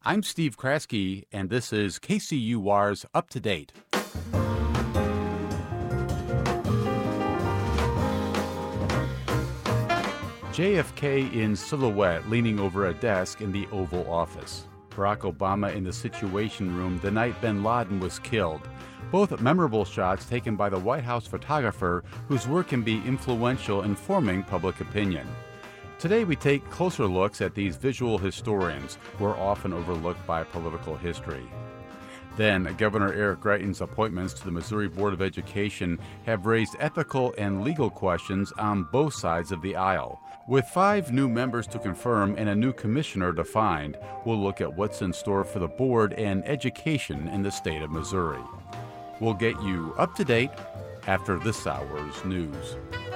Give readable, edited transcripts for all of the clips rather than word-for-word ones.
I'm Steve Kraske, and this is KCUR's Up to Date. JFK in silhouette leaning over a desk in the Oval Office. Barack Obama in the Situation Room the night bin Laden was killed. Both memorable shots taken by the White House photographer whose work can be influential in forming public opinion. Today we take closer looks at these visual historians who are often overlooked by political history. Then, Governor Eric Greitens' appointments to the Missouri Board of Education have raised ethical and legal questions on both sides of the aisle. With 5 new members to confirm and a new commissioner to find, we'll look at what's in store for the board and education in the state of Missouri. We'll get you up to date after this hour's news.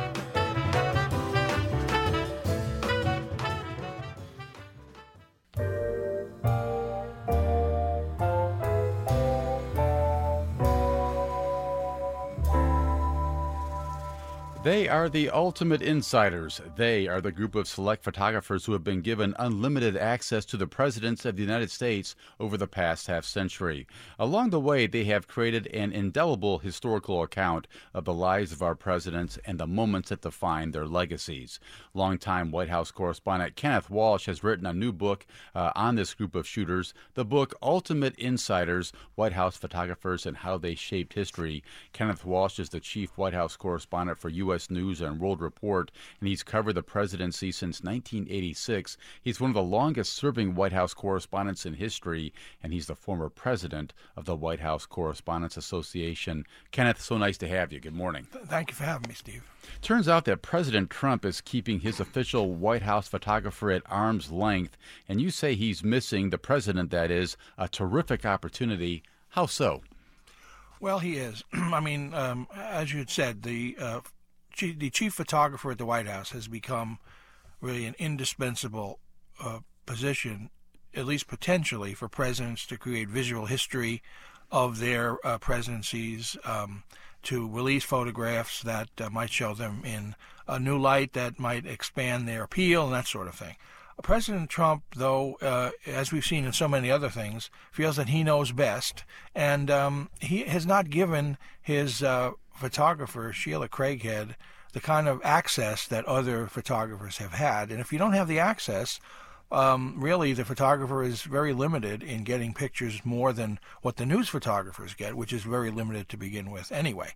They are the ultimate insiders. They are the group of select photographers who have been given unlimited access to the presidents of the United States over the past half-century. Along the way, they have created an indelible historical account of the lives of our presidents and the moments that define their legacies. Longtime White House correspondent Kenneth Walsh has written a new book on this group of shooters, the book Ultimate Insiders, White House Photographers and How They Shaped History. Kenneth Walsh is the chief White House correspondent for U.S. News and World Report, and he's covered the presidency since 1986. He's one of the longest-serving White House correspondents in history, and he's the former president of the White House Correspondents Association. Kenneth, so nice to have you. Good morning. Thank you for having me, Steve. Turns out that President Trump is keeping his official White House photographer at arm's length, and you say he's missing, the president that is, a terrific opportunity. How so? Well, he is. I mean, as you had said, the chief photographer at the White House has become really an indispensable position, at least potentially, for presidents to create visual history of their presidencies, to release photographs that might show them in a new light that might expand their appeal and that sort of thing. President Trump, though, as we've seen in so many other things, feels that he knows best, and he has not given his photographer, Sheila Craighead, the kind of access that other photographers have had. And if you don't have the access, really the photographer is very limited in getting pictures more than what the news photographers get, which is very limited to begin with anyway.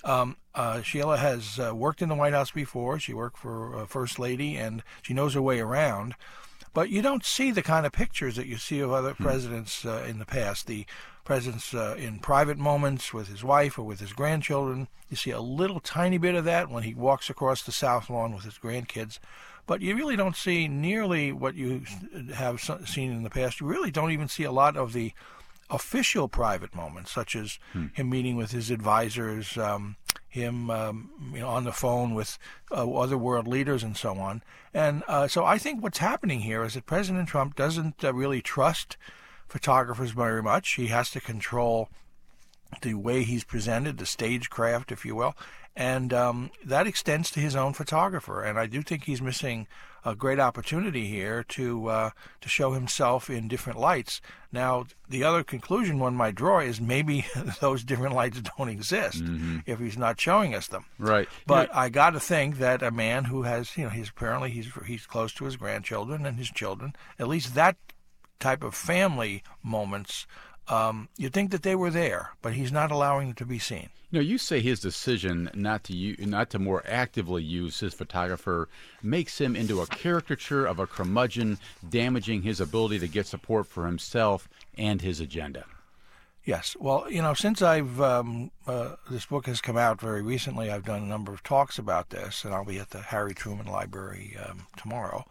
Sheila has worked in the White House before. She worked for First Lady, and she knows her way around. But you don't see the kind of pictures that you see of other presidents in the past. The presidents in private moments with his wife or with his grandchildren. You see a little tiny bit of that when he walks across the South Lawn with his grandkids. But you really don't see nearly what you have seen in the past. You really don't even see a lot of the official private moments, such as him meeting with his advisors, him on the phone with other world leaders and so on. And so I think what's happening here is that President Trump doesn't really trust photographers very much. He has to control the way he's presented, the stagecraft, if you will, and that extends to his own photographer. And I do think he's missing a great opportunity here to show himself in different lights. Now, the other conclusion one might draw is maybe those different lights don't exist if he's not showing us them. Right. But I got to think that a man who has, he's close to his grandchildren and his children, at least that type of family moments, you'd think that they were there, but he's not allowing them to be seen. You say his decision not to more actively use his photographer makes him into a caricature of a curmudgeon, damaging his ability to get support for himself and his agenda. Yes. Well, since I've this book has come out very recently, I've done a number of talks about this, and I'll be at the Harry Truman Library tomorrow.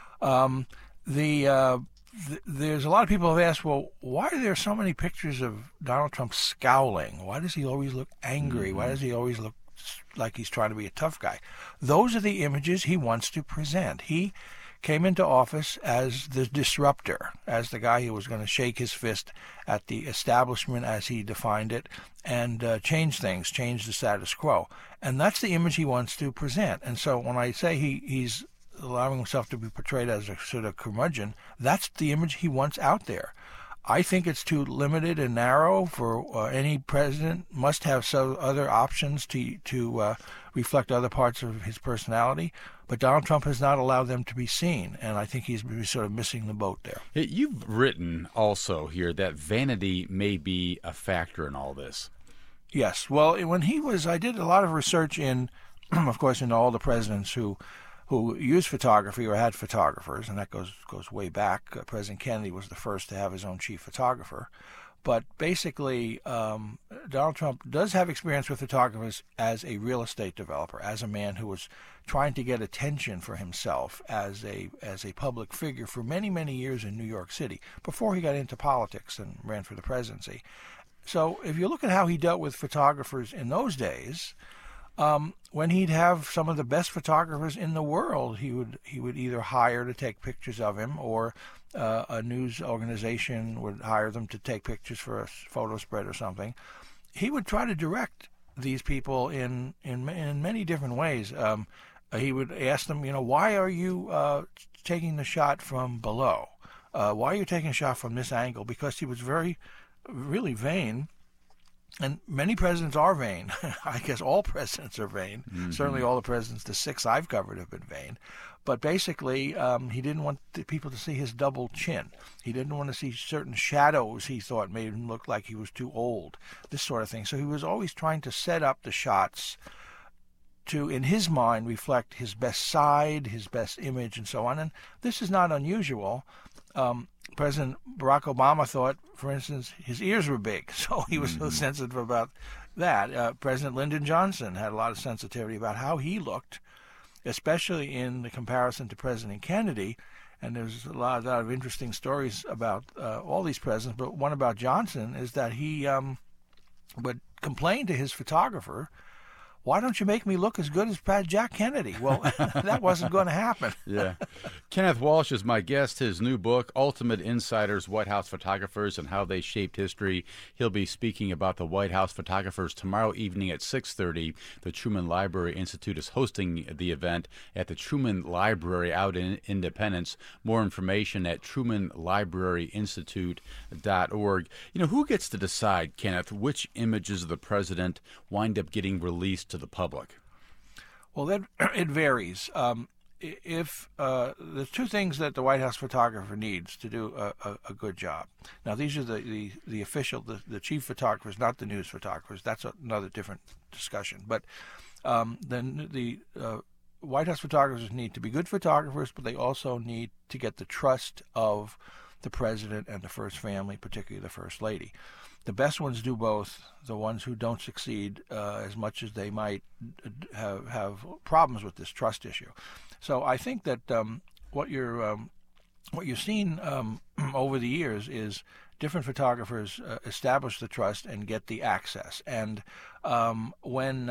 There's a lot of people who have asked, well, why are there so many pictures of Donald Trump scowling? Why does he always look angry? Why does he always look like he's trying to be a tough guy? Those are the images he wants to present. He came into office as the disruptor, as the guy who was going to shake his fist at the establishment as he defined it and change things, change the status quo. And that's the image he wants to present. And so when I say he's allowing himself to be portrayed as a sort of curmudgeon, that's the image he wants out there. I think it's too limited and narrow for any president. Must have some other options to reflect other parts of his personality. But Donald Trump has not allowed them to be seen, and I think he's sort of missing the boat there. You've written also here that vanity may be a factor in all this. Yes. Well, I did a lot of research in, of course, in all the presidents who used photography or had photographers, and that goes way back. President Kennedy was the first to have his own chief photographer. But basically, Donald Trump does have experience with photographers as a real estate developer, as a man who was trying to get attention for himself as a public figure for many, many years in New York City before he got into politics and ran for the presidency. So if you look at how he dealt with photographers in those days, when he'd have some of the best photographers in the world, he would either hire to take pictures of him, or a news organization would hire them to take pictures for a photo spread or something. He would try to direct these people in many different ways. He would ask them, why are you taking the shot from below? Why are you taking a shot from this angle? Because he was really vain. And many presidents are vain. I guess all presidents are vain. Mm-hmm. Certainly all the presidents, the 6 I've covered, have been vain. But basically, he didn't want people to see his double chin. He didn't want to see certain shadows he thought made him look like he was too old, this sort of thing. So he was always trying to set up the shots to, in his mind, reflect his best side, his best image, and so on. And this is not unusual. President Barack Obama thought, for instance, his ears were big, so he was so sensitive about that. President Lyndon Johnson had a lot of sensitivity about how he looked, especially in the comparison to President Kennedy. And there's a lot of interesting stories about all these presidents, but one about Johnson is that he would complain to his photographer, "Why don't you make me look as good as Jack Kennedy?" Well, that wasn't going to happen. Yeah. Kenneth Walsh is my guest. His new book, Ultimate Insiders, White House Photographers and How They Shaped History. He'll be speaking about the White House photographers tomorrow evening at 6:30. The Truman Library Institute is hosting the event at the Truman Library out in Independence. More information at trumanlibraryinstitute.org. Who gets to decide, Kenneth, which images of the president wind up getting released to the public? Well, it varies. If there's 2 things that the White House photographer needs to do a good job. Now, these are the official, the chief photographers, not the news photographers. That's another different discussion. But then the White House photographers need to be good photographers, but they also need to get the trust of the president and the first family, particularly the first lady. The best ones do both. The ones who don't succeed, as much as they might have problems with this trust issue. So I think that what you've seen over the years is different photographers establish the trust and get the access. And when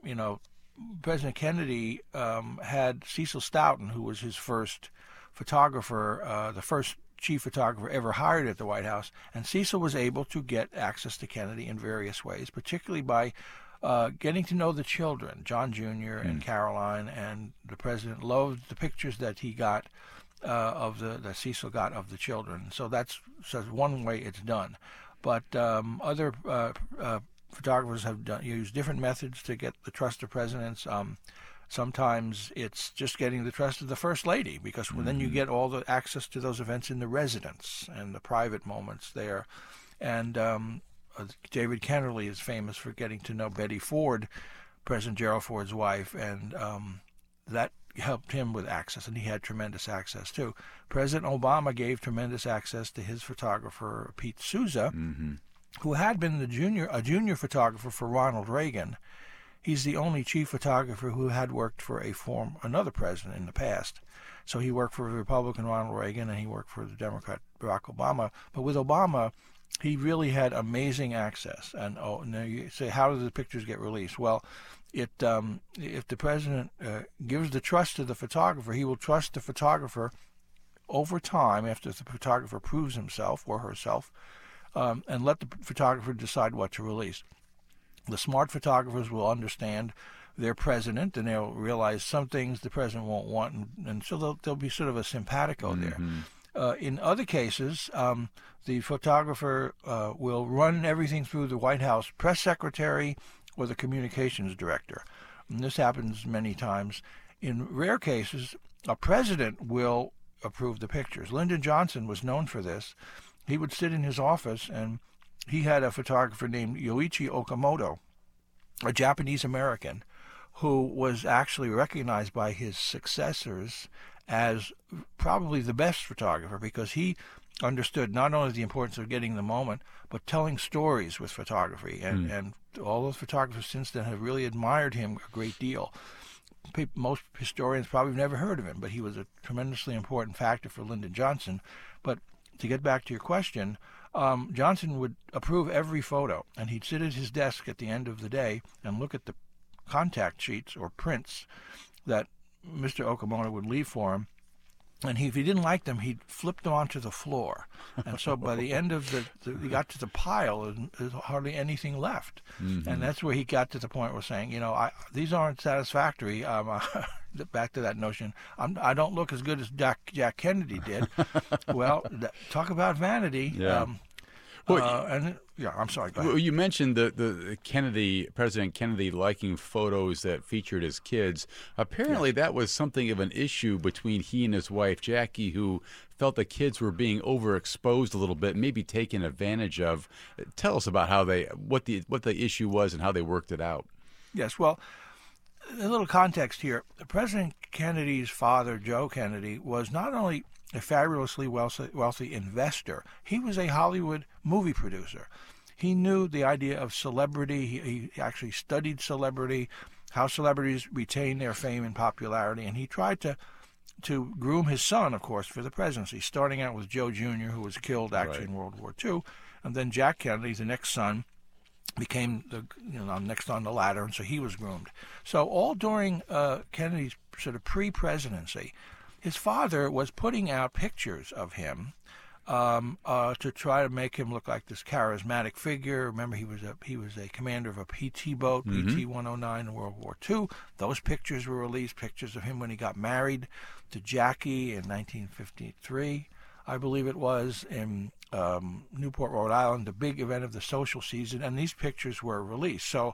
President Kennedy had Cecil Stoughton, who was his first photographer, the first chief photographer ever hired at the White House, and Cecil was able to get access to Kennedy in various ways, particularly by getting to know the children, John Jr. and Caroline, and the president loved the pictures that he got that Cecil got of the children. So that's one way it's done. But other photographers have used different methods to get the trust of presidents. Sometimes it's just getting the trust of the First Lady, because then you get all the access to those events in the residence and the private moments there. And David Kennerly is famous for getting to know Betty Ford, President Gerald Ford's wife, and that helped him with access, and he had tremendous access too. President Obama gave tremendous access to his photographer, Pete Souza, who had been a junior photographer for Ronald Reagan. He's the only chief photographer who had worked for another president in the past. So he worked for the Republican Ronald Reagan, and he worked for the Democrat Barack Obama. But with Obama, he really had amazing access. And now you say, how do the pictures get released? Well, if the president gives the trust to the photographer, he will trust the photographer over time after the photographer proves himself or herself, and let the photographer decide what to release. The smart photographers will understand their president, and they'll realize some things the president won't want, and so there'll be sort of a simpatico there. In other cases, the photographer will run everything through the White House press secretary or the communications director. And this happens many times. In rare cases, a president will approve the pictures. Lyndon Johnson was known for this. He would sit in his office, and he had a photographer named Yoichi Okamoto, a Japanese-American, who was actually recognized by his successors as probably the best photographer, because he understood not only the importance of getting the moment, but telling stories with photography. And all those photographers since then have really admired him a great deal. Most historians probably have never heard of him, but he was a tremendously important factor for Lyndon Johnson. But to get back to your question, Johnson would approve every photo, and he'd sit at his desk at the end of the day and look at the contact sheets or prints that Mr. Okamoto would leave for him. And if he didn't like them, he'd flip them onto the floor. And so by the end of he got to the pile, and there's hardly anything left. Mm-hmm. And that's where he got to the point where saying, these aren't satisfactory. Back to that notion, I don't look as good as Jack Kennedy did. Well, talk about vanity. Yeah. I'm sorry. Go ahead. Well, you mentioned the President Kennedy liking photos that featured his kids. Apparently, that was something of an issue between he and his wife Jackie, who felt the kids were being overexposed a little bit, maybe taken advantage of. Tell us about what the issue was and how they worked it out. Yes. Well, a little context here. President Kennedy's father, Joe Kennedy, was not only a fabulously wealthy investor, he was a Hollywood movie producer. He knew the idea of celebrity. He actually studied celebrity, how celebrities retain their fame and popularity, and he tried to groom his son, of course, for the presidency, starting out with Joe Jr., who was killed actually in World War II, and then Jack Kennedy, the next son, became next on the ladder, and so he was groomed. So all during Kennedy's sort of pre-presidency, his father was putting out pictures of him to try to make him look like this charismatic figure. Remember, he was a commander of a PT boat, PT-109 in World War II. Those pictures were released, pictures of him when he got married to Jackie in 1953, I believe it was, in Newport, Rhode Island, the big event of the social season, and these pictures were released. So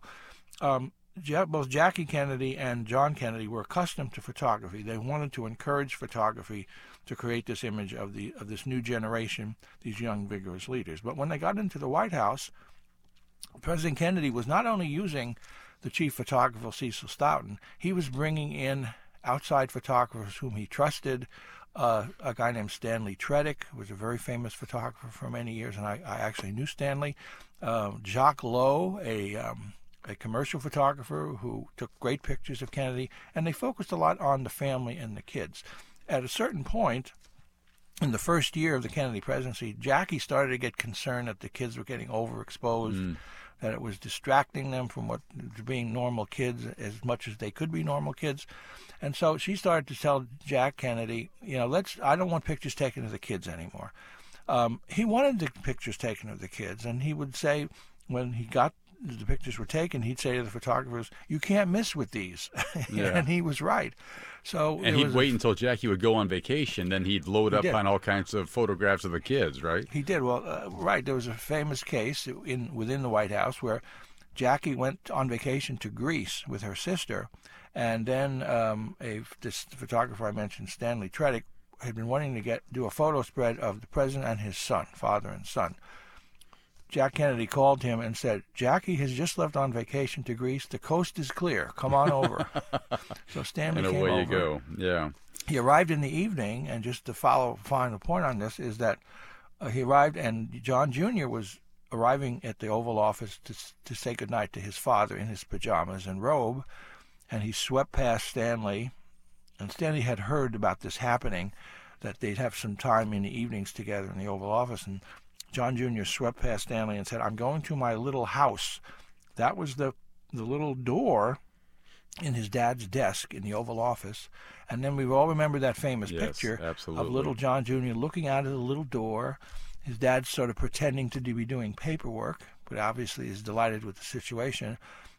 both Jackie Kennedy and John Kennedy were accustomed to photography. They wanted to encourage photography to create this image of this new generation, these young, vigorous leaders. But when they got into the White House, President Kennedy was not only using the chief photographer, Cecil Stoughton, he was bringing in outside photographers whom he trusted. A guy named Stanley Tredick, who was a very famous photographer for many years, and I actually knew Stanley. Jacques Lowe, a commercial photographer who took great pictures of Kennedy, and they focused a lot on the family and the kids. At a certain point, in the first year of the Kennedy presidency, Jackie started to get concerned that the kids were getting overexposed, that it was distracting them from being normal kids as much as they could be normal kids. And so she started to tell Jack Kennedy, I don't want pictures taken of the kids anymore. He wanted the pictures taken of the kids, and he would say, when he got the pictures were taken, he'd say to the photographers, "You can't miss with these." Yeah. And he was right. And he'd wait until Jackie would go on vacation, then he'd load up on all kinds of photographs of the kids, right? He did. Well, right. There was a famous case within the White House where Jackie went on vacation to Greece with her sister, and then this photographer I mentioned, Stanley Tredick, had been wanting to do a photo spread of the president and his son, father and son. Jack Kennedy called him and said, "Jackie has just left on vacation to Greece. The coast is clear. Come on over." So Stanley came over. And away you go. Yeah. He arrived in the evening, and just to final point on this is that he arrived, and John Jr. was arriving at the Oval Office to say goodnight to his father in his pajamas and robe, and he swept past Stanley, and Stanley had heard about this happening, that they'd have some time in the evenings together in the Oval Office, and John Jr. swept past Stanley and said, "I'm going to my little house." That was the little door in his dad's desk in the Oval Office. And then we all remember that famous picture of little John Jr. looking out of the little door. His dad sort of pretending to be doing paperwork, but obviously is delighted with the situation.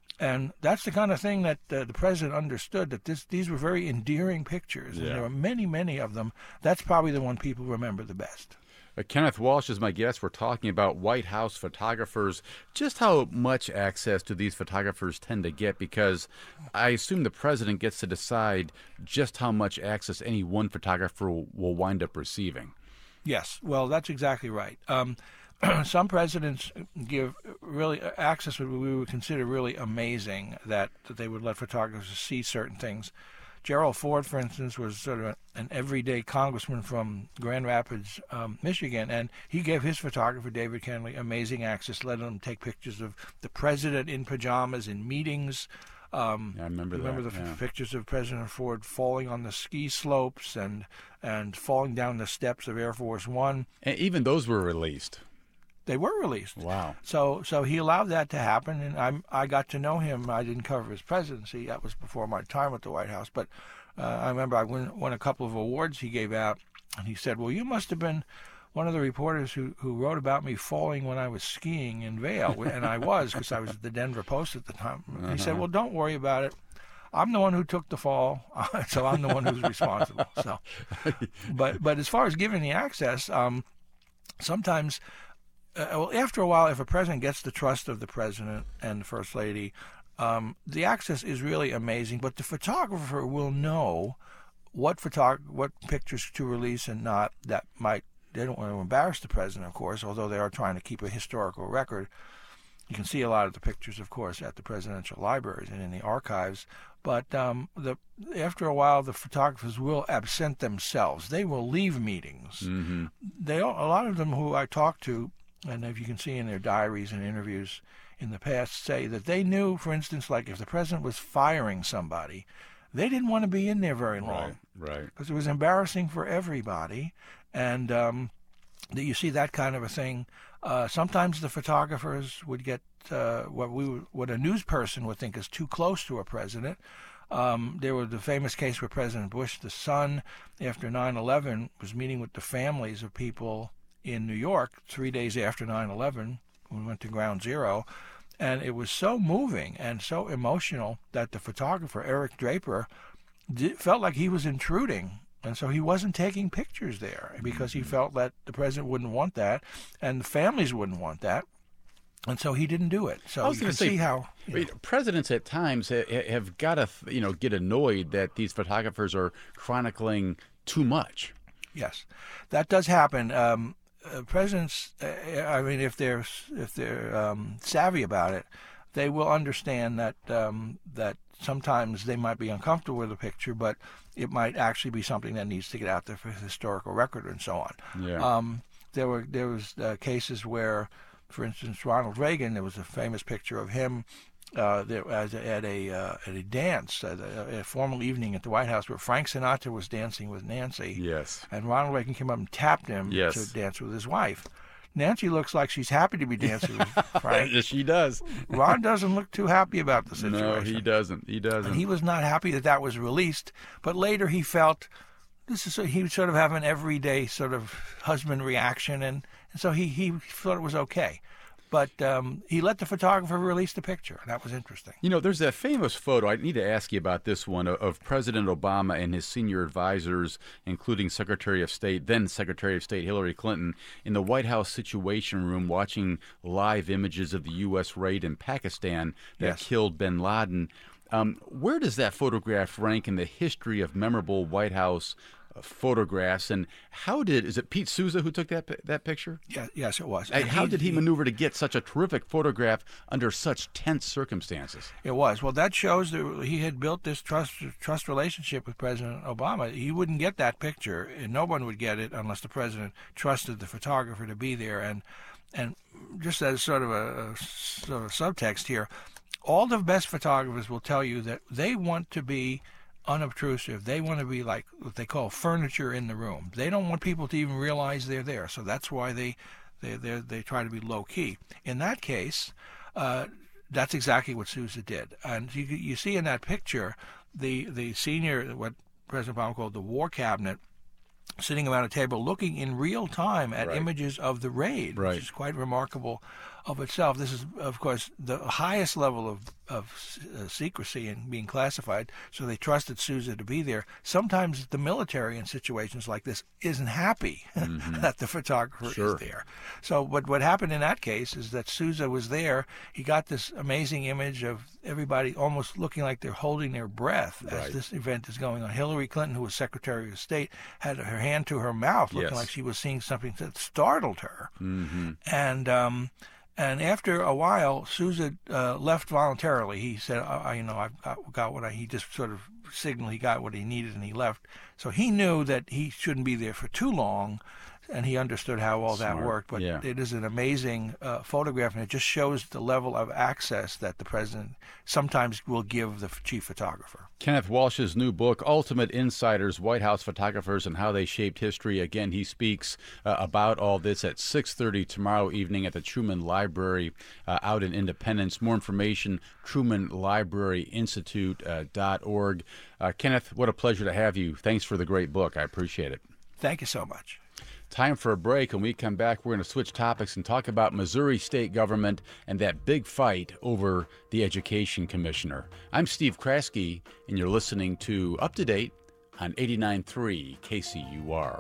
And that's the kind of thing that the president understood, that these were very endearing pictures. And there were many, many of them. That's probably the one people remember the best. Kenneth Walsh is my guest. We're talking about White House photographers, just how much access do these photographers tend to get, because I assume the president gets to decide just how much access any one photographer will wind up receiving. Yes, well, that's exactly right. Some presidents give really access what we would consider really amazing, that they would let photographers see certain things. Gerald Ford, for instance, was sort of an everyday congressman from Grand Rapids, Michigan, and he gave his photographer, David Kenley, amazing access, letting him take pictures of the president in pajamas in meetings. I remember the pictures of President Ford falling on the ski slopes and falling down the steps of Air Force One. And even those were released. They were released. Wow. So he allowed that to happen, and I got to know him. I didn't cover his presidency. That was before my time at the White House. But I remember I won a couple of awards he gave out, and he said, well, you must have been one of the reporters who wrote about me falling when I was skiing in Vail. And I was, because I was at the Denver Post at the time. He said, well, don't worry about it. I'm the one who took the fall, so I'm the one who's responsible. So, but as far as giving the access, sometimes... well, after a while, if a president gets the trust of the president and the first lady, the access is really amazing. But the photographer will know what pictures to release and not. They don't want to embarrass the president, of course, although they are trying to keep a historical record. You can see a lot of the pictures, of course, at the presidential libraries and in the archives. But after a while, the photographers will absent themselves. They will leave meetings. Mm-hmm. A lot of them who I talked to, and if you can see in their diaries and interviews in the past, say that they knew, for instance, like if the president was firing somebody, they didn't want to be in there very long. Right. Because it was embarrassing for everybody. And you see that kind of a thing. Sometimes the photographers would get what a news person would think is too close to a president. There was the famous case where President Bush, the son, after 9/11, was meeting with the families of people in New York 3 days after 9/11, when we went to Ground Zero, and it was so moving and so emotional that the photographer, Eric Draper, felt like he was intruding, and so he wasn't taking pictures there because he felt that the president wouldn't want that, and the families wouldn't want that, and so he didn't do it. So you can see how presidents at times have got to get annoyed that these photographers are chronicling too much. Yes, that does happen. Presidents, I mean, if they're savvy about it, they will understand that sometimes they might be uncomfortable with a picture, but it might actually be something that needs to get out there for historical record and so on. Yeah. There was cases where, for instance, Ronald Reagan, there was a famous picture of him at a dance, a formal evening at the White House where Frank Sinatra was dancing with Nancy. Yes. And Ronald Reagan came up and tapped him to dance with his wife. Nancy looks like she's happy to be dancing with Frank. Yes, she does. Ron doesn't look too happy about the situation. No, he doesn't. And he was not happy that was released, but later he felt he would sort of have an everyday sort of husband reaction, and so he thought it was okay. But he let the photographer release the picture, and that was interesting. There's that famous photo, I need to ask you about this one, of President Obama and his senior advisors, including then Secretary of State Hillary Clinton, in the White House Situation Room watching live images of the U.S. raid in Pakistan that killed bin Laden. Where does that photograph rank in the history of memorable White House photographs, and is it Pete Souza who took that picture? Yes, it was. How did he maneuver to get such a terrific photograph under such tense circumstances? It was. Well, that shows that he had built this trust relationship with President Obama. He wouldn't get that picture, and no one would get it unless the president trusted the photographer to be there. And just as sort of a subtext here, all the best photographers will tell you that they want to be unobtrusive. They want to be like what they call furniture in the room. They don't want people to even realize they're there. So that's why they try to be low key. In that case, that's exactly what Sousa did. And you see in that picture the senior, what President Obama called the War Cabinet, sitting around a table looking in real time at Right. images of the raid, Right. which is quite remarkable of itself. This is, of course, the highest level of secrecy and being classified, so they trusted Sousa to be there. Sometimes the military in situations like this isn't happy that the photographer Sure. is there. So what happened in that case is that Sousa was there. He got this amazing image of everybody almost looking like they're holding their breath as Right. this event is going on. Hillary Clinton, who was Secretary of State, had her hand to her mouth, looking Yes. like she was seeing something that startled her. Mm-hmm. And after a while, Sousa left voluntarily. He said, I've got what he just sort of signaled he got what he needed and he left. So he knew that he shouldn't be there for too long, and he understood how all that Smart. worked. But Yeah. it is an amazing photograph, and it just shows the level of access that the president sometimes will give the chief photographer. Kenneth Walsh's new book, Ultimate Insiders, White House Photographers and How They Shaped History. Again, he speaks about all this at 6:30 tomorrow evening at the Truman Library out in Independence. More information, trumanlibraryinstitute.org. Kenneth, what a pleasure to have you. Thanks for the great book. I appreciate it. Thank you so much. Time for a break. When we come back, we're going to switch topics and talk about Missouri state government and that big fight over the education commissioner. I'm Steve Kraske, and you're listening to Up to Date on 89.3 KCUR.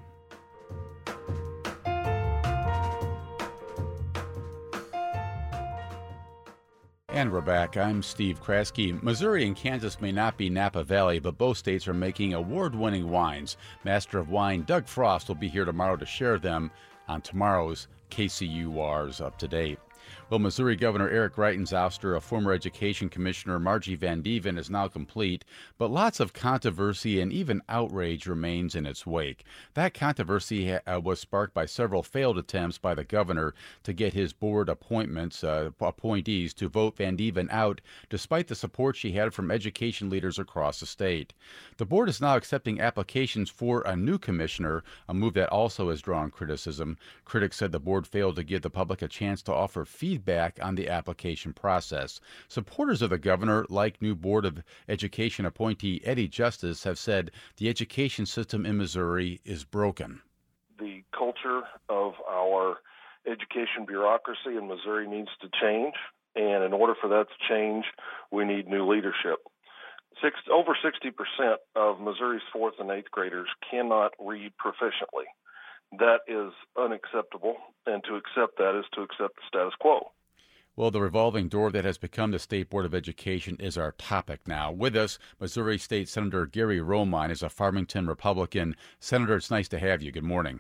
And we're back. I'm Steve Kraske. Missouri and Kansas may not be Napa Valley, but both states are making award-winning wines. Master of Wine Doug Frost will be here tomorrow to share them on tomorrow's KCUR's Up to Date. Well, Missouri Governor Eric Greitens' ouster of former Education Commissioner Margie Van Dieven is now complete, but lots of controversy and even outrage remains in its wake. That controversy was sparked by several failed attempts by the governor to get his board appointees to vote Van Dieven out, despite the support she had from education leaders across the state. The board is now accepting applications for a new commissioner, a move that also has drawn criticism. Critics said the board failed to give the public a chance to offer feedback on the application process. Supporters of the governor, like new Board of Education appointee Eddie Justice, have said the education system in Missouri is broken. The culture of our education bureaucracy in Missouri needs to change, and in order for that to change, we need new leadership. Over 60% of Missouri's 4th and 8th graders cannot read proficiently. That is unacceptable, and to accept that is to accept the status quo. Well, the revolving door that has become the State Board of Education is our topic now. With us, Missouri State Senator Gary Romine is a Farmington Republican. Senator, it's nice to have you. Good morning.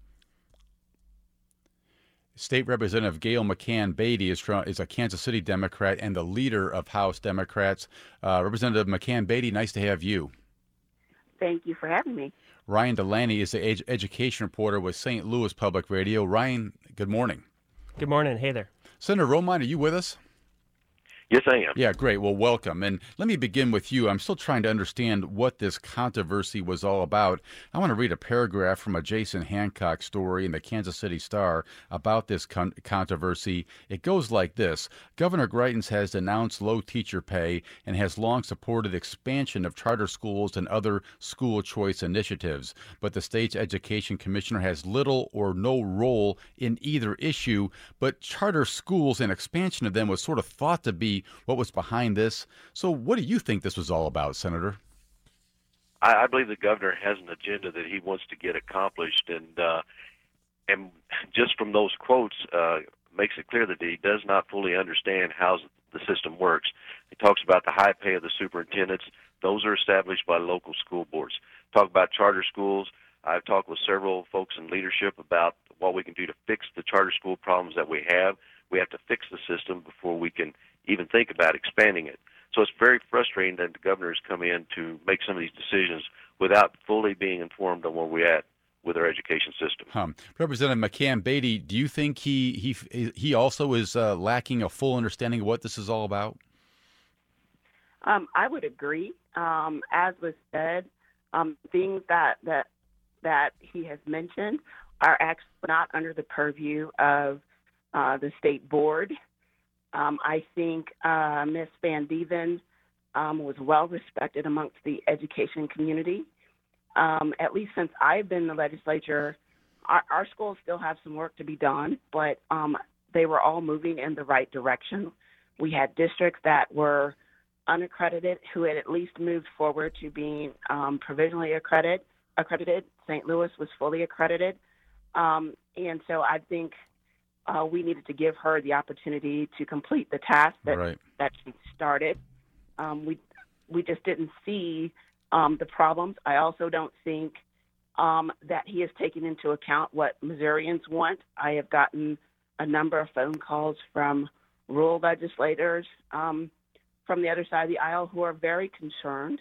State Representative Gail McCann Beatty is a Kansas City Democrat and the leader of House Democrats. Representative McCann Beatty, nice to have you. Thank you for having me. Ryan Delaney is the education reporter with St. Louis Public Radio. Ryan, good morning. Good morning. Hey there. Senator Romine, are you with us? Yes, I am. Yeah, great. Well, welcome. And let me begin with you. I'm still trying to understand what this controversy was all about. I want to read a paragraph from a Jason Hancock story in the Kansas City Star about this controversy. It goes like this. Governor Greitens has denounced low teacher pay and has long supported expansion of charter schools and other school choice initiatives. But the state's education commissioner has little or no role in either issue. But charter schools and expansion of them was sort of thought to be what was behind this. So what do you think this was all about, Senator? I believe the governor has an agenda that he wants to get accomplished, and just from those quotes makes it clear that he does not fully understand how the system works. He talks about the high pay of the superintendents. Those are established by local school boards. Talk about charter schools. I've talked with several folks in leadership about what we can do to fix the charter school problems that we have. We have to fix the system before we can even think about expanding it. So it's very frustrating that the governor has come in to make some of these decisions without fully being informed on where we're at with our education system. Representative McCann Beatty, do you think he also is lacking a full understanding of what this is all about? I would agree. As was said, things that he has mentioned are actually not under the purview of the state board. I think Ms. Van Dieven was well respected amongst the education community. at least since I've been in the legislature, our schools still have some work to be done, but they were all moving in the right direction. We had districts that were unaccredited who had at least moved forward to being provisionally accredited. St. Louis was fully accredited. And so I think we needed to give her the opportunity to complete the task that she started. We just didn't see the problems. I also don't think that he has taken into account what Missourians want. I have gotten a number of phone calls from rural legislators from the other side of the aisle who are very concerned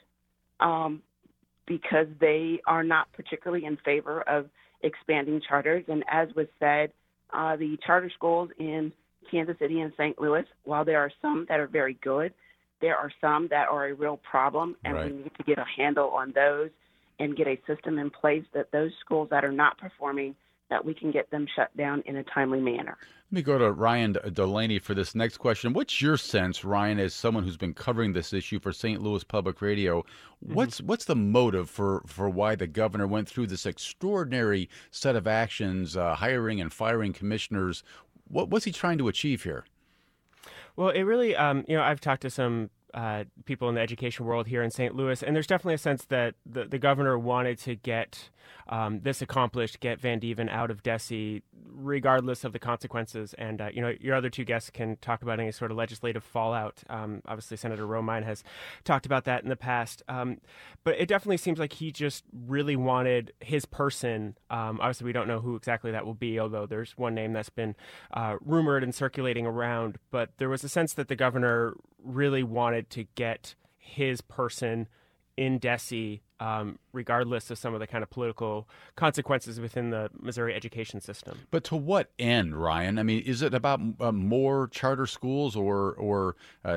because they are not particularly in favor of expanding charters. And as was said, the charter schools in Kansas City and St. Louis, while there are some that are very good, there are some that are a real problem, and we need to get a handle on those and get a system in place that those schools that are not performing, that we can get them shut down in a timely manner. Let me go to Ryan Delaney for this next question. What's your sense, Ryan, as someone who's been covering this issue for St. Louis Public Radio? What's the motive for why the governor went through this extraordinary set of actions, hiring and firing commissioners? What's he trying to achieve here? Well, it really, I've talked to some people in the education world here in St. Louis, and there's definitely a sense that the governor wanted to get this accomplished, get Van Deven out of DESE, regardless of the consequences. And, your other two guests can talk about any sort of legislative fallout. Obviously, Senator Romine has talked about that in the past. But it definitely seems like he just really wanted his person. Obviously, we don't know who exactly that will be, although there's one name that's been rumored and circulating around. But there was a sense that the governor really wanted to get his person in DESE, regardless of some of the kind of political consequences within the Missouri education system. But to what end, Ryan? I mean, is it about more charter schools or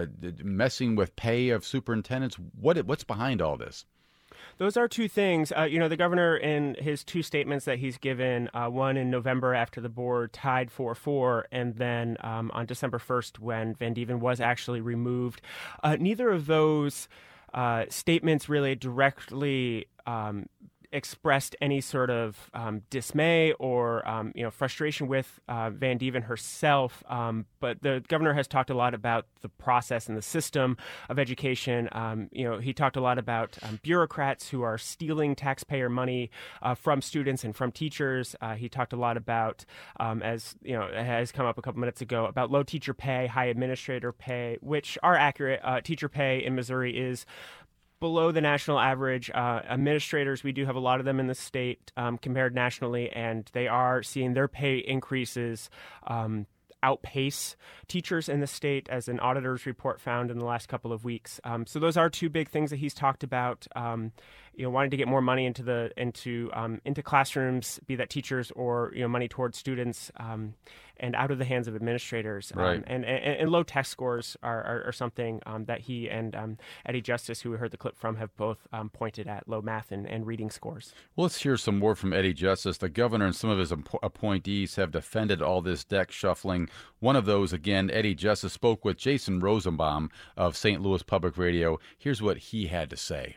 messing with pay of superintendents? What's behind all this? Those are two things. The governor, in his two statements that he's given, one in November after the board tied 4-4, and then on December 1st when Van Deven was actually removed, neither of those statements really directly expressed any sort of dismay or frustration with Van Deven herself. But the governor has talked a lot about the process and the system of education. He talked a lot about bureaucrats who are stealing taxpayer money from students and from teachers. He talked a lot about, as it has come up a couple minutes ago, about low teacher pay, high administrator pay, which are accurate. Teacher pay in Missouri is below the national average. Administrators, we do have a lot of them in the state compared nationally, and they are seeing their pay increases outpace teachers in the state, as an auditor's report found in the last couple of weeks. So those are two big things that he's talked about. Wanting to get more money into classrooms, be that teachers or money towards students, and out of the hands of administrators. Right. And low test scores are something that he and Eddie Justice, who we heard the clip from, have both pointed at, low math and reading scores. Well, let's hear some more from Eddie Justice. The governor and some of his appointees have defended all this deck shuffling. One of those, again, Eddie Justice, spoke with Jason Rosenbaum of St. Louis Public Radio. Here's what he had to say.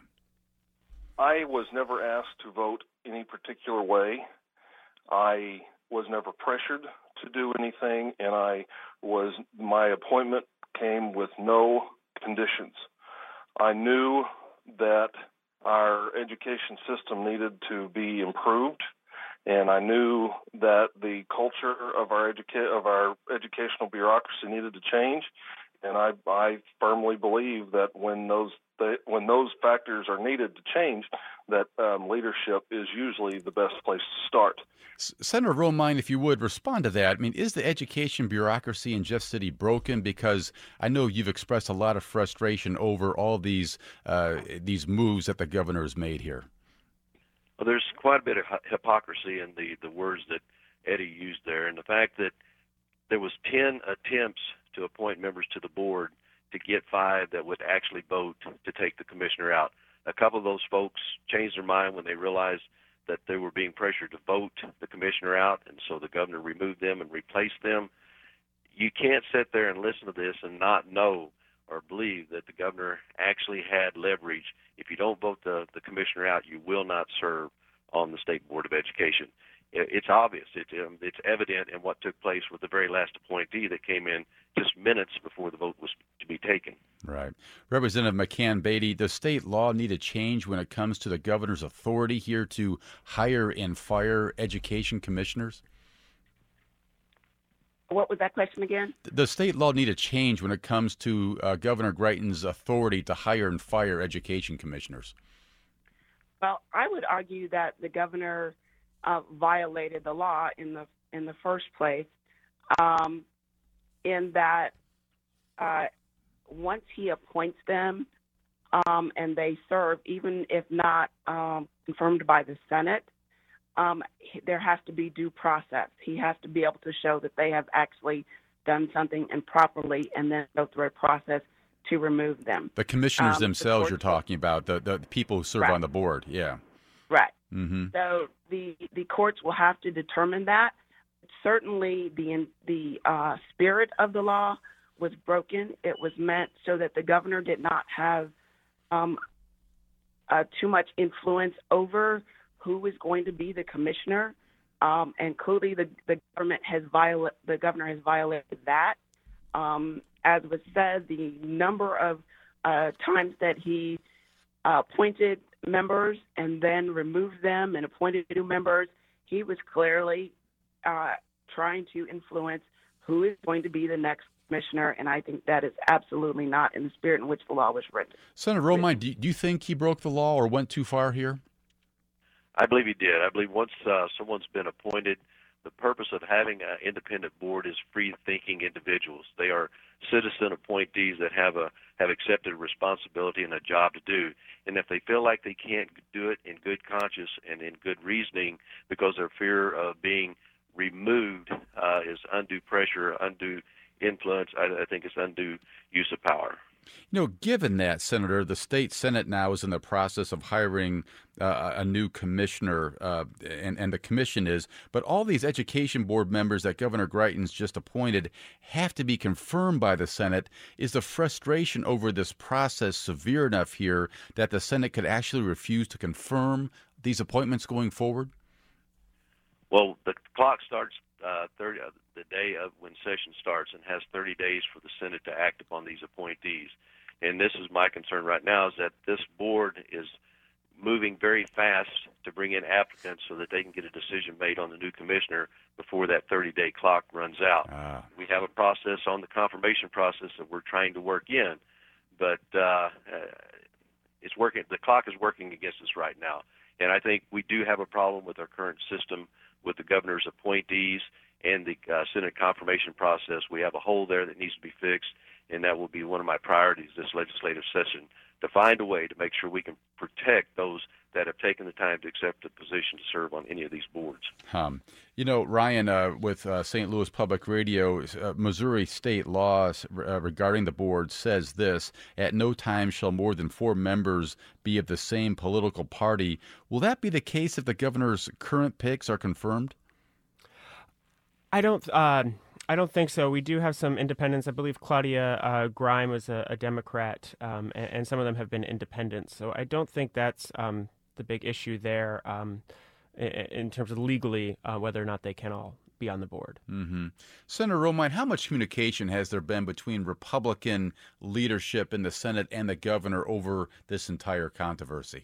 I was never asked to vote any particular way. I was never pressured to do anything, and my appointment came with no conditions. I knew that our education system needed to be improved, and I knew that the culture of our educational bureaucracy needed to change. And I firmly believe that when those factors are needed to change, that leadership is usually the best place to start. Senator Romine, if you would, respond to that. I mean, is the education bureaucracy in Jeff City broken? Because I know you've expressed a lot of frustration over all these moves that the governor has made here. Well, there's quite a bit of hypocrisy in the words that Eddie used there, and the fact that there was 10 attempts to appoint members to the board to get 5 that would actually vote to take the commissioner out. A couple of those folks changed their mind when they realized that they were being pressured to vote the commissioner out, and so the governor removed them and replaced them. You can't sit there and listen to this and not know or believe that the governor actually had leverage. If you don't vote the commissioner out, you will not serve on the State Board of Education. It's obvious. It's evident in what took place with the very last appointee that came in just minutes before the vote was to be taken. Right. Representative McCann Beatty, does state law need a change when it comes to the governor's authority here to hire and fire education commissioners? What was that question again? Does state law need a change when it comes to Governor Greitens' authority to hire and fire education commissioners? Well, I would argue that the governor violated the law in the first place, in that once he appoints them and they serve, even if not confirmed by the Senate, there has to be due process. He has to be able to show that they have actually done something improperly and then go through a process to remove them. The commissioners themselves you're talking about, the people who serve right. on the board, yeah. Right. Mm-hmm. So the courts will have to determine that. Certainly the spirit of the law was broken. It was meant so that the governor did not have too much influence over who is going to be the commissioner, and clearly the governor has violated that. As was said, the number of times that he appointed members and then removed them and appointed new members, he was clearly trying to influence who is going to be the next commissioner, and I think that is absolutely not in the spirit in which the law was written. Senator Romine, do you think he broke the law or went too far here? I believe he did. I believe once someone's been appointed, the purpose of having an independent board is free-thinking individuals. They are citizen appointees that have accepted a responsibility and a job to do. And if they feel like they can't do it in good conscience and in good reasoning because their fear of being removed is undue pressure, undue influence, I think it's undue use of power. You know, given that, Senator, the state Senate now is in the process of hiring a new commissioner, and the commission is, but all these education board members that Governor Greitens just appointed have to be confirmed by the Senate. Is the frustration over this process severe enough here that the Senate could actually refuse to confirm these appointments going forward? Well, the clock starts the day of when session starts and has 30 days for the Senate to act upon these appointees. And this is my concern right now, is that this board is moving very fast to bring in applicants so that they can get a decision made on the new commissioner before that 30-day clock runs out. We have a process on the confirmation process that we're trying to work in, but it's working. The clock is working against us right now. And I think we do have a problem with our current system with the governor's appointees and the Senate confirmation process. We have a hole there that needs to be fixed, and that will be one of my priorities this legislative session, to find a way to make sure we can protect those that have taken the time to accept the position to serve on any of these boards. You know, Ryan, with St. Louis Public Radio, Missouri state laws regarding the board says this: at no time shall more than 4 members be of the same political party. Will that be the case if the governor's current picks are confirmed? I don't think so. We do have some independents. I believe Claudia Grime was a Democrat, and some of them have been independents. So I don't think that's the big issue there in terms of legally whether or not they can all be on the board. Mm-hmm. Senator Romine, how much communication has there been between Republican leadership in the Senate and the governor over this entire controversy?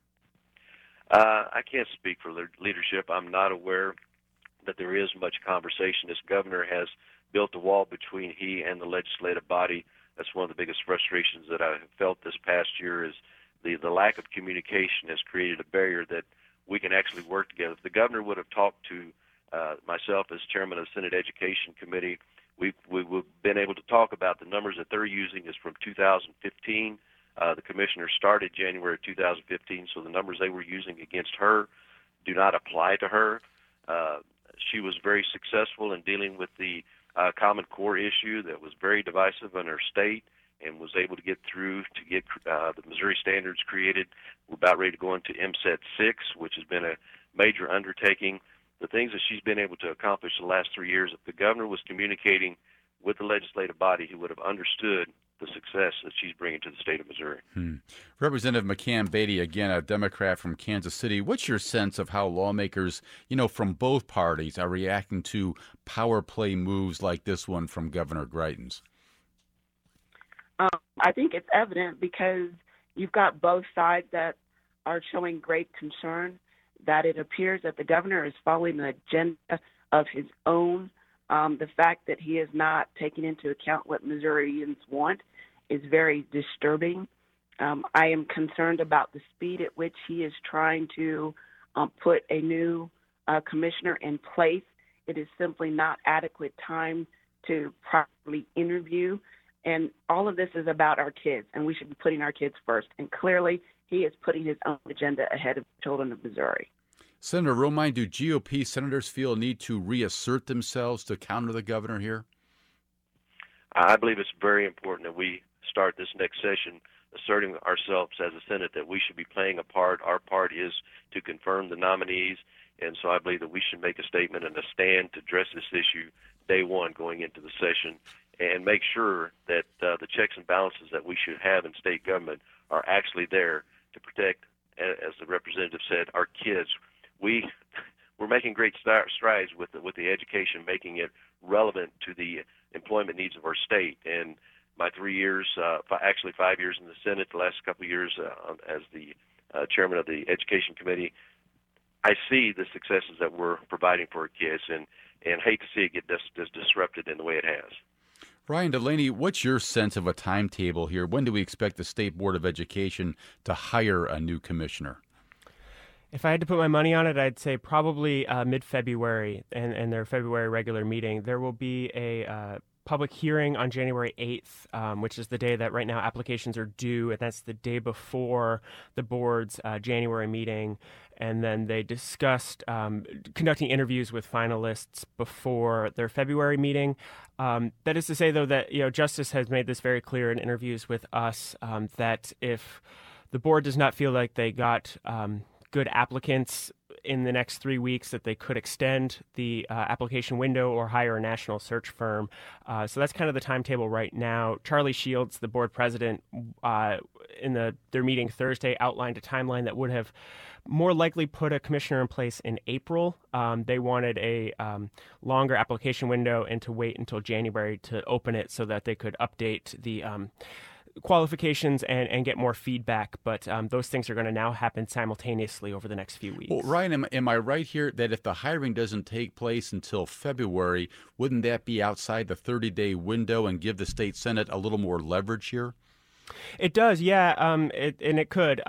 I can't speak for leadership. I'm not aware that there is much conversation. This governor has built a wall between he and the legislative body. That's one of the biggest frustrations that I have felt this past year, is the lack of communication has created a barrier that we can actually work together. If the governor would have talked to myself as chairman of the Senate Education Committee, we've been able to talk about the numbers that they're using is from 2015. The commissioner started January 2015, so the numbers they were using against her do not apply to her. She was very successful in dealing with the Common Core issue that was very divisive in her state, and was able to get through to get the Missouri standards created. We're about ready to go into MSET 6, which has been a major undertaking. The things that she's been able to accomplish the last 3 years, if the governor was communicating with the legislative body, he would have understood the success that she's bringing to the state of Missouri. Representative McCann Beatty, again, a Democrat from Kansas City. What's your sense of how lawmakers, from both parties are reacting to power play moves like this one from Governor Greitens? I think it's evident because you've got both sides that are showing great concern that it appears that the governor is following the agenda of his own. The fact that he is not taking into account what Missourians want is very disturbing. I am concerned about the speed at which he is trying to put a new commissioner in place. It is simply not adequate time to properly interview. And all of this is about our kids, and we should be putting our kids first. And clearly, he is putting his own agenda ahead of the children of Missouri. Senator Romine, do GOP senators feel a need to reassert themselves to counter the governor here? I believe it's very important that we start this next session asserting ourselves as a Senate that we should be playing a part. Our part is to confirm the nominees, and so I believe that we should make a statement and a stand to address this issue day one going into the session and make sure that the checks and balances that we should have in state government are actually there to protect, as the representative said, our kids. We're making great strides with the education, making it relevant to the employment needs of our state. And my 3 years, actually 5 years in the Senate, the last couple of years as the chairman of the Education Committee, I see the successes that we're providing for our kids, and hate to see it get disrupted in the way it has. Ryan Delaney, what's your sense of a timetable here? When do we expect the State Board of Education to hire a new commissioner? If I had to put my money on it, I'd say probably mid-February and their February regular meeting. There will be a public hearing on January 8th, which is the day that right now applications are due, and that's the day before the board's January meeting. And then they discussed conducting interviews with finalists before their February meeting. That is to say, though, that Justice has made this very clear in interviews with us that if the board does not feel like they got good applicants in the next 3 weeks, that they could extend the application window or hire a national search firm. So that's kind of the timetable right now. Charlie Shields, the board president, in their meeting Thursday, outlined a timeline that would have more likely put a commissioner in place in April. They wanted a longer application window and to wait until January to open it so that they could update the qualifications and get more feedback, but those things are going to now happen simultaneously over the next few weeks. Well, Ryan, am I right here that if the hiring doesn't take place until February, wouldn't that be outside the 30-day window and give the state Senate a little more leverage here? It does, yeah, it could.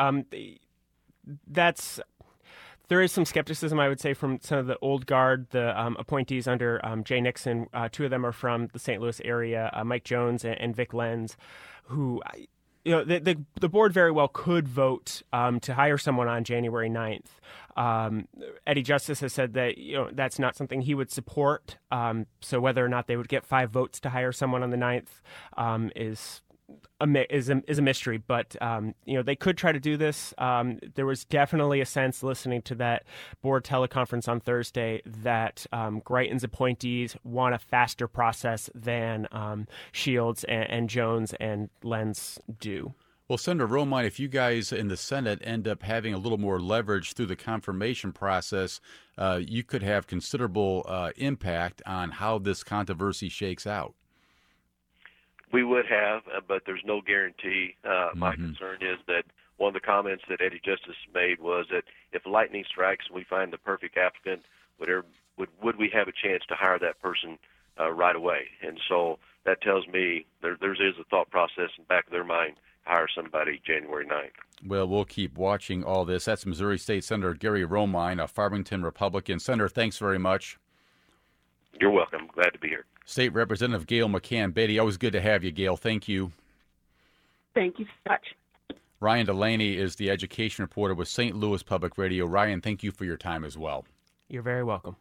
There is some skepticism, I would say, from some of the old guard, the appointees under Jay Nixon. Two of them are from the St. Louis area, Mike Jones and Vic Lenz, who, the board very well could vote to hire someone on January 9th. Eddie Justice has said that that's not something he would support. So whether or not they would get 5 votes to hire someone on the 9th is a mystery, but they could try to do this. There was definitely a sense listening to that board teleconference on Thursday that Greitens appointees want a faster process than Shields and Jones and Lenz do. Well, Senator Romine, if you guys in the Senate end up having a little more leverage through the confirmation process, you could have considerable impact on how this controversy shakes out. We would have, but there's no guarantee. My concern is that one of the comments that Eddie Justice made was that if lightning strikes and we find the perfect applicant, would we have a chance to hire that person right away? And so that tells me there is a thought process in the back of their mind to hire somebody January 9th. Well, we'll keep watching all this. That's Missouri State Senator Gary Romine, a Farmington Republican. Senator, thanks very much. You're welcome. Glad to be here. State Representative Gail McCann Beatty. Always good to have you, Gail. Thank you. Thank you so much. Ryan Delaney is the education reporter with St. Louis Public Radio. Ryan, thank you for your time as well. You're very welcome.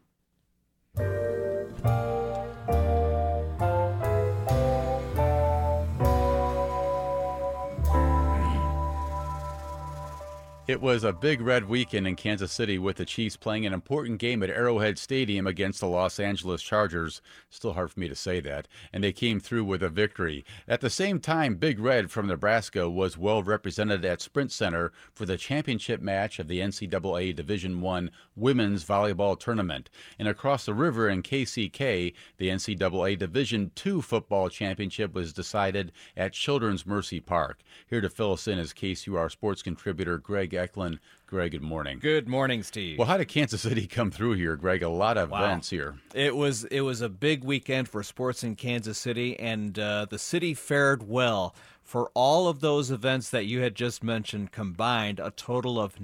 It was a big red weekend in Kansas City with the Chiefs playing an important game at Arrowhead Stadium against the Los Angeles Chargers. Still hard for me to say that. And they came through with a victory. At the same time, Big Red from Nebraska was well represented at Sprint Center for the championship match of the NCAA Division I Women's Volleyball Tournament. And across the river in KCK, the NCAA Division II Football Championship was decided at Children's Mercy Park. Here to fill us in is KCUR sports contributor Greg Eklund. Greg, good morning. Good morning, Steve. Well, how did Kansas City come through here, Greg? A lot of events here. It was a big weekend for sports in Kansas City, and the city fared well. For all of those events that you had just mentioned combined, a total of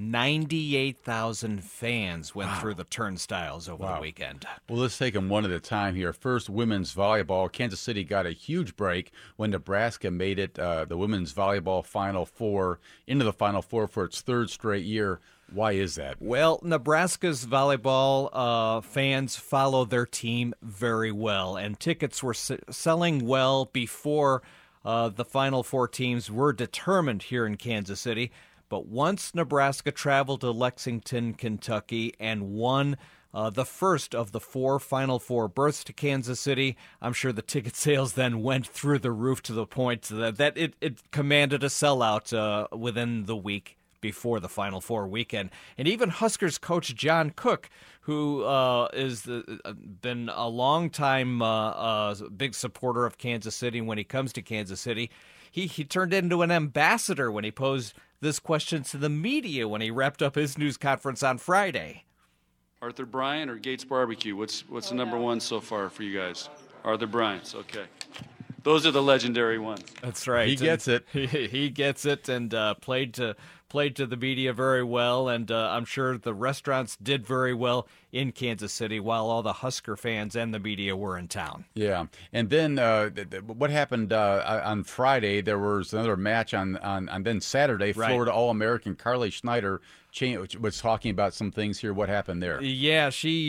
98,000 fans went through the turnstiles over the weekend. Well, let's take them one at a time here. First, women's volleyball. Kansas City got a huge break when Nebraska made it the women's volleyball Final Four, into the Final Four for its third straight year. Why is that? Well, Nebraska's volleyball fans follow their team very well, and tickets were selling well before the Final Four teams were determined here in Kansas City. But once Nebraska traveled to Lexington, Kentucky, and won the first of the 4 Final Four berths to Kansas City, I'm sure the ticket sales then went through the roof to the point that it commanded a sellout within the week before the Final Four weekend. And even Huskers coach John Cook, who is been a long-time big supporter of Kansas City when he comes to Kansas City, he turned into an ambassador when he posed this question to the media when he wrapped up his news conference on Friday. Arthur Bryant or Gates Barbecue? What's the number one so far for you guys? Arthur Bryant's, okay. Those are the legendary ones. That's right. He gets it. He gets it, and played to the media very well, and I'm sure the restaurants did very well in Kansas City while all the Husker fans and the media were in town. Yeah, and then what happened on Friday? There was another match on then Saturday. Florida All-American Carly Schneider was talking about some things here. What happened there? Yeah,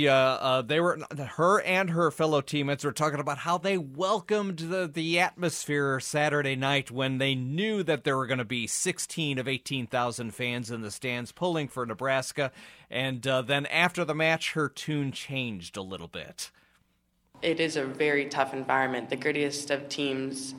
her and her fellow teammates were talking about how they welcomed the atmosphere Saturday night when they knew that there were going to be 16 of 18,000 fans in the stands pulling for Nebraska. And then after the match, her tune changed a little bit. It is a very tough environment. The grittiest of teams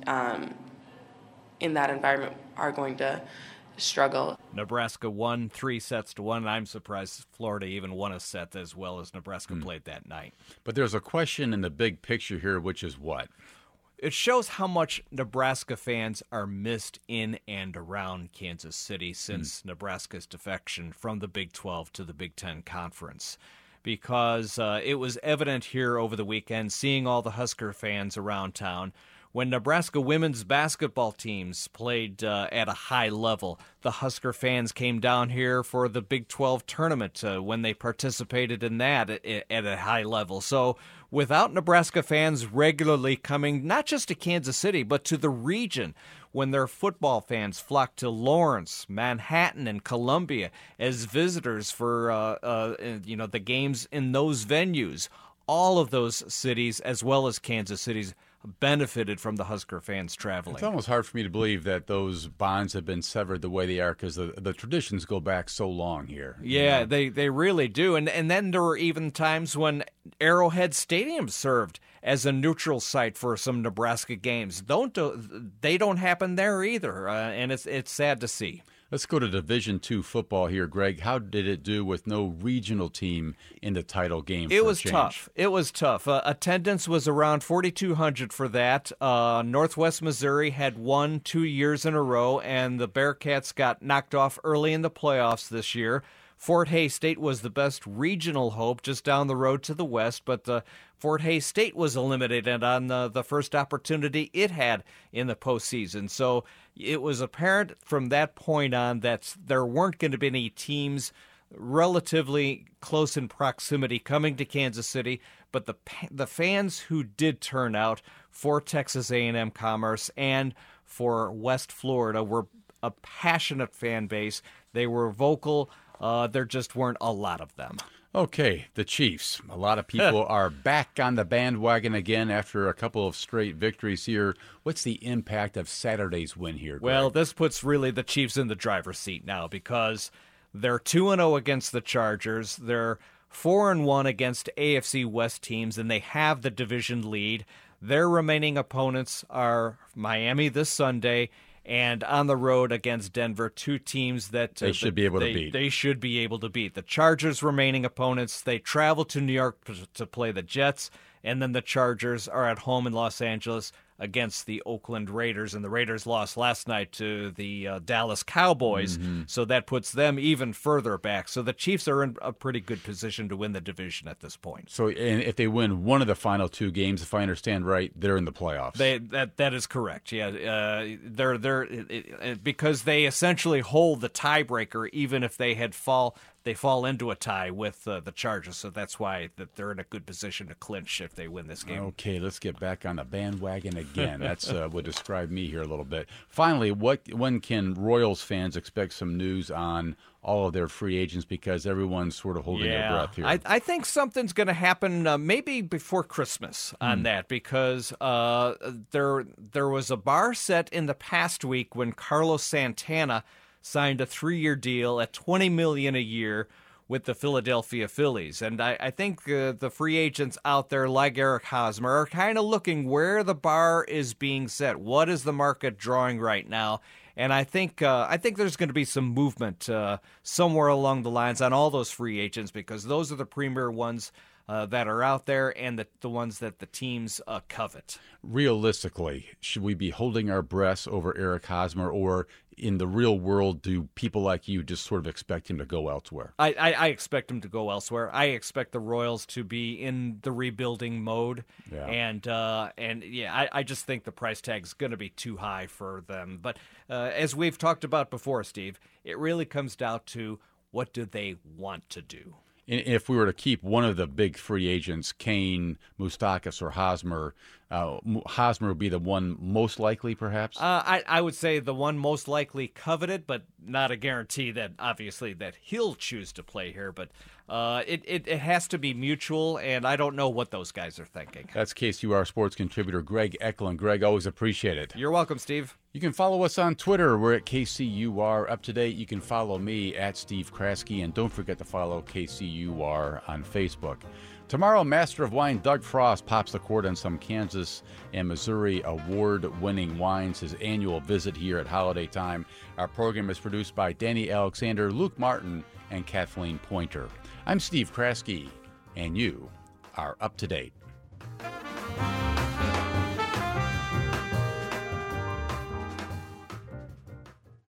in that environment are going to struggle. Nebraska won 3-1, and I'm surprised Florida even won a set as well as Nebraska played that night. But there's a question in the big picture here, which is what? It shows how much Nebraska fans are missed in and around Kansas City since Nebraska's defection from the Big 12 to the Big 10 Conference. Because it was evident here over the weekend, seeing all the Husker fans around town, when Nebraska women's basketball teams played at a high level, the Husker fans came down here for the Big 12 tournament when they participated in that at a high level. So without Nebraska fans regularly coming not just to Kansas City, but to the region, when their football fans flocked to Lawrence, Manhattan, and Columbia as visitors for the games in those venues, all of those cities, as well as Kansas City's, benefited from the Husker fans traveling. It's almost hard for me to believe that those bonds have been severed the way they are because the traditions go back so long here. Yeah, they really do. And then there were even times when Arrowhead Stadium served as a neutral site for some Nebraska games. They don't happen there either, and it's sad to see. Let's go to Division II football here, Greg. How did it do with no regional team in the title game? It was tough. It was tough. Attendance was around 4,200 for that. Northwest Missouri had won 2 years in a row, and the Bearcats got knocked off early in the playoffs this year. Fort Hays State was the best regional hope just down the road to the west, but Fort Hays State was eliminated on the first opportunity it had in the postseason. So it was apparent from that point on that there weren't going to be any teams relatively close in proximity coming to Kansas City, but the fans who did turn out for Texas A&M Commerce and for West Florida were a passionate fan base. They were vocal. There just weren't a lot of them. Okay, the Chiefs. A lot of people are back on the bandwagon again after a couple of straight victories here. What's the impact of Saturday's win here, Greg? Well, this puts really the Chiefs in the driver's seat now because They're 2-0 against the Chargers. They're 4-1 against AFC West teams, and they have the division lead. Their remaining opponents are Miami this Sunday and on the road against Denver, two teams that they should be able to beat. They should be able to beat. The Chargers' remaining opponents, they travel to New York to play the Jets, and then the Chargers are at home in Los Angeles against the Oakland Raiders, and the Raiders lost last night to the Dallas Cowboys, so that puts them even further back. So the Chiefs are in a pretty good position to win the division at this point. So, and if they win one of the final two games, if I understand right, they're in the playoffs. That is correct. Yeah, they're because they essentially hold the tiebreaker, even if they fall into a tie with the Chargers. So that's why that they're in a good position to clinch if they win this game. Okay, let's get back on the bandwagon again. That's would describe me here a little bit. Finally, when can Royals fans expect some news on all of their free agents, because everyone's sort of holding their breath here? I think something's going to happen maybe before Christmas on that, because there was a bar set in the past week when Carlos Santana signed a 3-year deal at $20 million a year with the Philadelphia Phillies. And I think the free agents out there, like Eric Hosmer, are kind of looking where the bar is being set. What is the market drawing right now? And I think there's going to be some movement somewhere along the lines on all those free agents, because those are the premier ones that are out there, and the ones that the teams covet. Realistically, should we be holding our breaths over Eric Hosmer, or in the real world, do people like you just sort of expect him to go elsewhere? I expect him to go elsewhere. I expect the Royals to be in the rebuilding mode, I just think the price tag is going to be too high for them. But as we've talked about before, Steve, it really comes down to what do they want to do. If we were to keep one of the big free agents, Kane, Moustakas, or Hosmer, Hosmer would be the one most likely, perhaps? I would say the one most likely coveted, but not a guarantee that, obviously, that he'll choose to play here. But it has to be mutual, and I don't know what those guys are thinking. That's KCUR sports contributor Greg Eklund. Greg, always appreciate it. You're welcome, Steve. You can follow us on Twitter. We're at KCUR Up to Date. You can follow me at Steve Kraske, and don't forget to follow KCUR on Facebook. Tomorrow, Master of Wine Doug Frost pops the cork on some Kansas and Missouri award-winning wines, his annual visit here at holiday time. Our program is produced by Danny Alexander, Luke Martin, and Kathleen Pointer. I'm Steve Kraske, and you are up to date.